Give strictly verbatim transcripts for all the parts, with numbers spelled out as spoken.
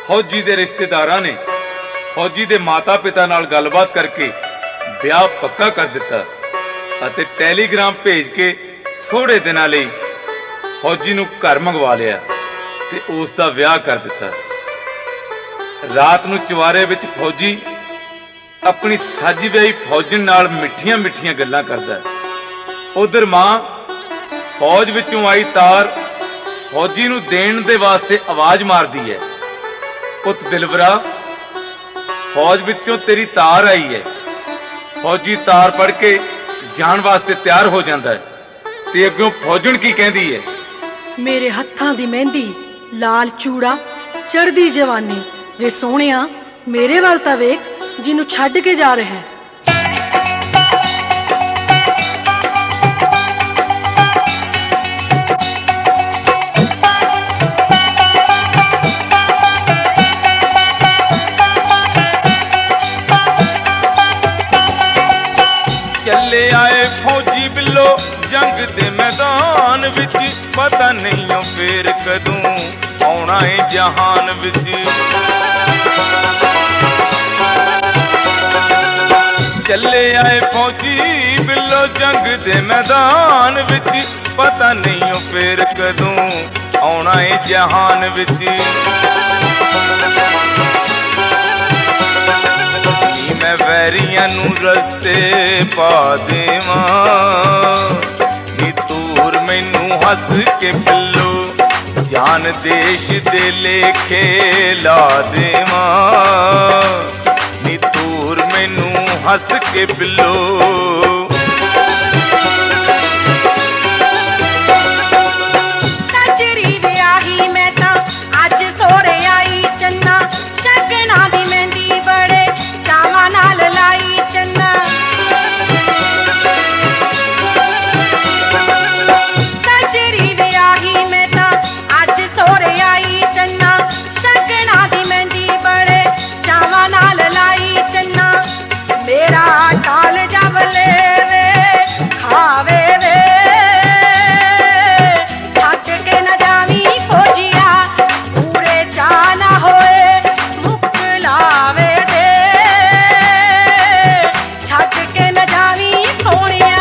फौजी के रिश्तेदारां ने फौजी के माता पिता नाल गलबात करके ब्याह पक्का कर दिता अते टैलीग्राम भेज के थोड़े दिनां लई फौजी नूं घर मंगवा लिया ते उसका विआह कर दिता। रात नूं चवारे विच फौजी अपनी साजी विआही फौजन नाल मिठियां मिठियां गल्लां करदा है। उधर मां फौज विचों आई तार फौजी नूं देण दे वास्ते आवाज मारदी है, पुत दिलबरा फौज विचों तेरी तार आई है। फौजी तार पढ़ के जान वास्ते तैयार हो जाता है ते अग्गों फौजन की कहती है, मेरे हत्थां दी मेहंदी लाल चूड़ा चढ़दी जवानी वे सोहणिया मेरे वाल तां वेख जिन्नू छड्ड के जा रहा है। चले आए फौजी बिल्लो जंग दे मैदान विच, पता नहीं ओ फिर कदों आउणा है जहान विच। चले आए फौजी बिल्लो जंग दे मैदान विच, पता नहीं ओ फिर कदों आउणा है जहान विच। मैं वैरियां नू रस्ते पा देवां नी तूर मैनू हस के पिल्लो, जान देश दे लेखे ला देवां नी तूर मैनू हस के पिल्लो। सजरी विआही मैं तां अज सोरे आई चन्ना, शगना दी मेहंदी बड़े चावां नाल लाई चन्ना। सजरी विआही मैं तां अज सोरे आई चन्ना, शगना दी मेहंदी बड़े चावां नाल लाई चन्ना। मेरा काल जावले वे खावे वे थक के न जावी फौजिया, पूरे जाना होए मुकलावे दे छक के न जावी सोनिया।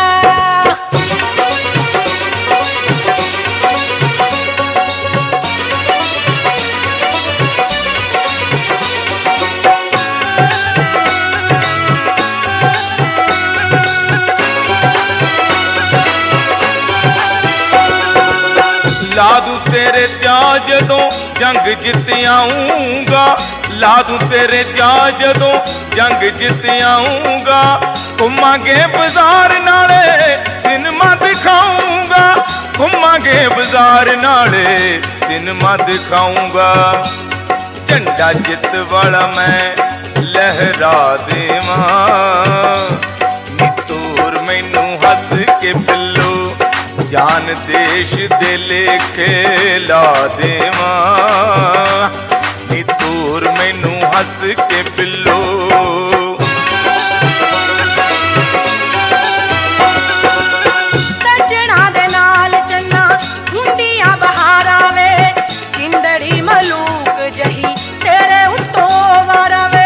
ला दूं तेरे चा जदों जंग जित आऊंगा, ला दूं तेरे चा जदों जंग जित आऊंगा। घुमांगे बाजार नाले सिनेमा दिखाऊंगा, घुमांगे बाजार नाले सिनेमा दिखाऊंगा। झंडा जित वाला मैं लहरा देवां नी तूर मैनू हस के पिल्लो, जान देश दे लेखे ला देवां नी तूर मैनू हस के पिल्लो। सजना दे नाल चन्ना हुंदियां बहारा वे, जिंदड़ी मलूक जही तेरे उत्तों वारा वे।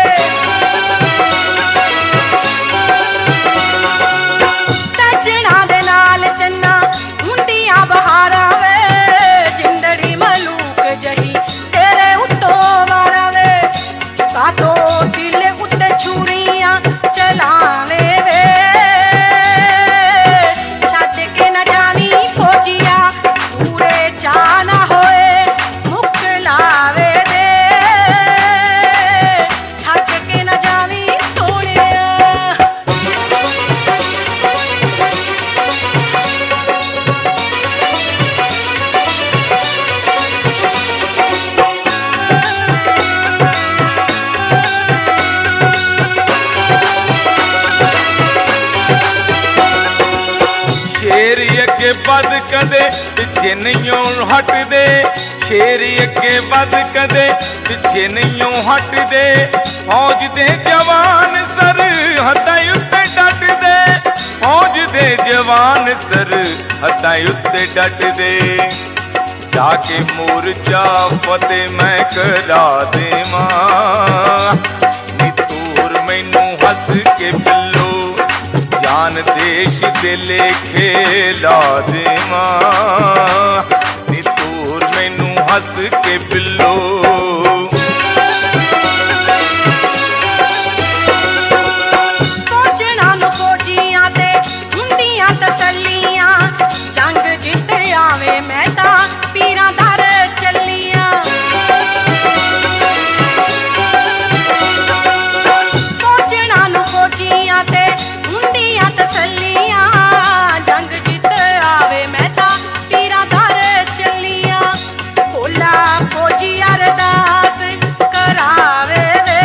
सजना दे नाल चन्ना हुंदियां बहारा वे, जिंदड़ी मलूक जही तेरे उत्तों वारा वे। कातो दिल उत्ते छुरियां चलावे वे, छड्ड के न जावी फौजिया, पूरे जाना होए मुकलावे दे छड्ड के न जावी सोनिया। शेर अगे बद कदे पिछे नहीं हट दे, शेर अगे बद कदे पिछे नहीं हट दे। फौज दे जवान सर हदां उत्ते डट दे, फौज दे जवान सर हदां उत्ते डट दे। जाके मोर्चा फतेह मैं करा देवां नी तूर मैनू हस के बिल्लो जान देश दे लेखे ला देवां नी तूर मैनू हस के बिल्लो तसलियां जंग जित आवे मैं ता पीरां दर चलियां फौजना नू फौजियां ते हुंदियां तसलियां जंग जित आवे मैं ता पीरां दर चलियां भोला फौजी अरदास करावे वे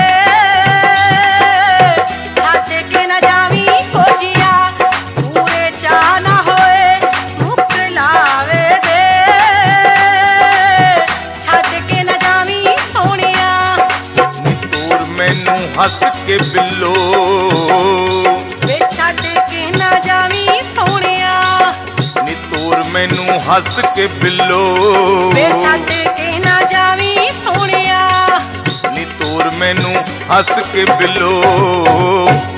छाते के न जावी फौजिया ना होए मुख लावे दे छड़ के न जावी सोनिया नी तूर मैनू हस के बिल्लो वे छड़ के न जावी सोनिया नी तूर मैनू हस के बिल्लो वे छड़ के न जावी सोनिया नी तूर मैनू हस के बिल्लो